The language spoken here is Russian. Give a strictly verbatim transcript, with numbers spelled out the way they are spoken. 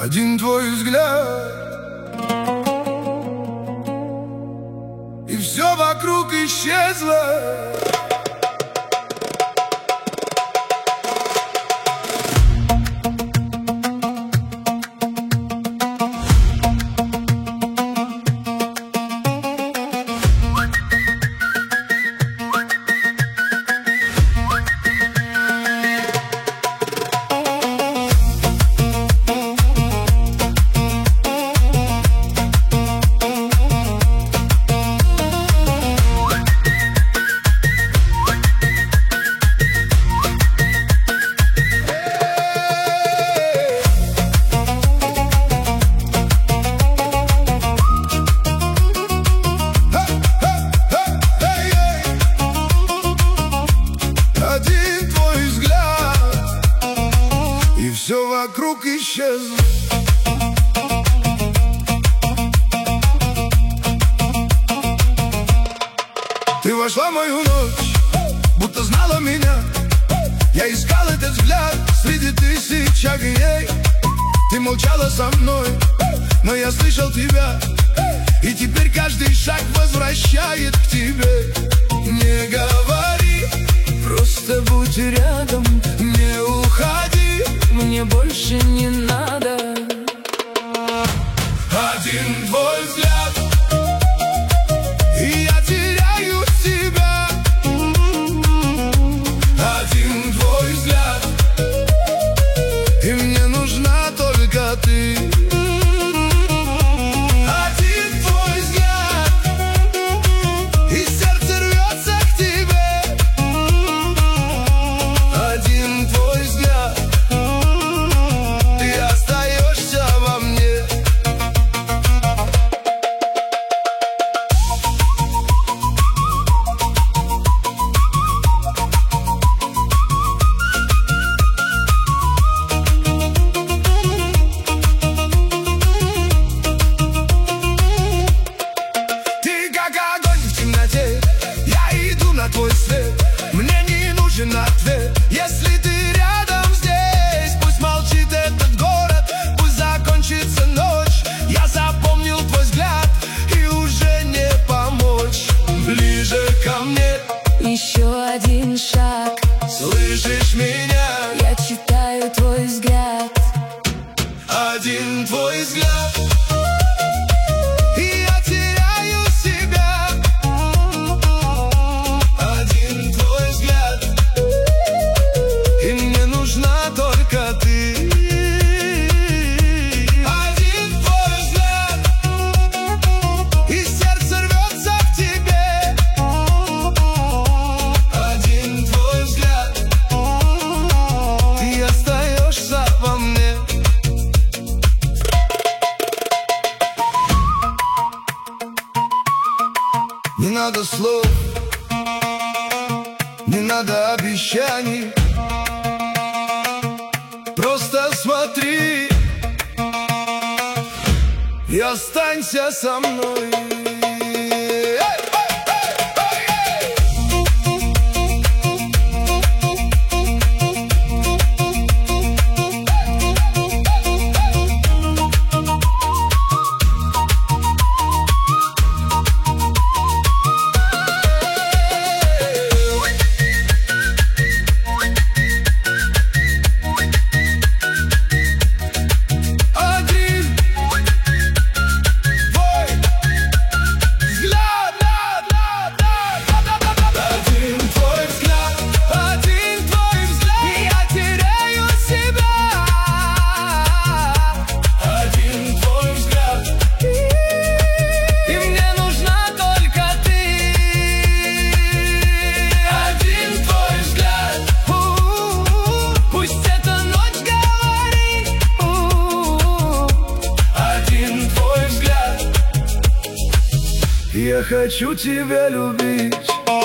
Один твой взгляд, и все вокруг исчезло. Все вокруг исчезло. Ты вошла в мою ночь, будто знала меня. Я искал этот взгляд среди тысяч огней. Ты молчала со мной, но я слышал тебя. И теперь каждый шаг возвращает к тебе. Не говори, просто будь рядом. Не уходи, мне больше не надо. Один твой взгляд, и я теряю себя. Один твой взгляд, и мне нужна только ты. Один твой взгляд, и сердце рвется к тебе. Один твой взгляд, ты остаешься во мне. Ты как огонь в темноте, я иду на твой след. Мне не нужен ответ, если ты рядом здесь. Пусть молчит этот город, пусть закончится ночь. Я запомнил твой взгляд, и уже не помочь. Ближе ко мне, Еще один шаг, слышишь меня? я читаю твой взгляд. Один твой взгляд, и я теряю себя. Один твой взгляд, и мне нужна только ты. Один твой взгляд, и сердце рвется к тебе. Один твой взгляд, ты остаешься во мне. Не надо слов, не надо обещаний. Просто смотри и останься со мной. Я хочу тебя любить.